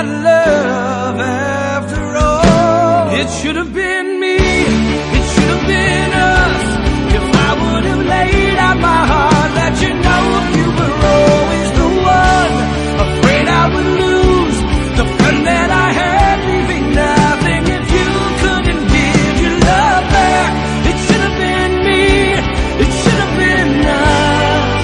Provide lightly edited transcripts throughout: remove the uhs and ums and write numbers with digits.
not love after all. It should have been me, it should have been us. If I would have laid out my heart, let you know you were always the one. Afraid I would lose the friend that I had, leaving nothing if you couldn't give your love back. It should have been me, it should have been us.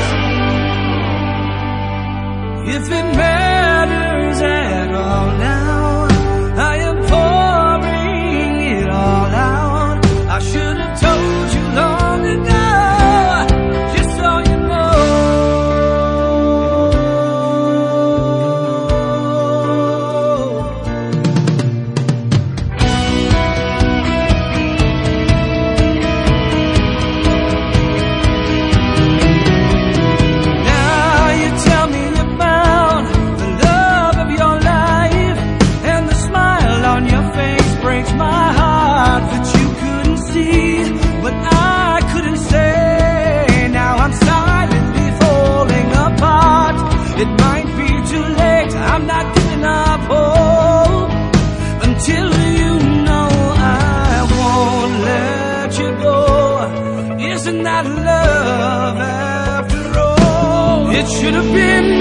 If it matters at all now, I am pouring it all out. I should have told you long ago, just so you know. Now you tell me you found the love of your life, and the smile on your face breaks my heart that you couldn't see what I couldn't say. Now I'm silently falling apart. It might be too late, I'm not giving up hope until you know I won't let you go. Isn't that love after all? It should have been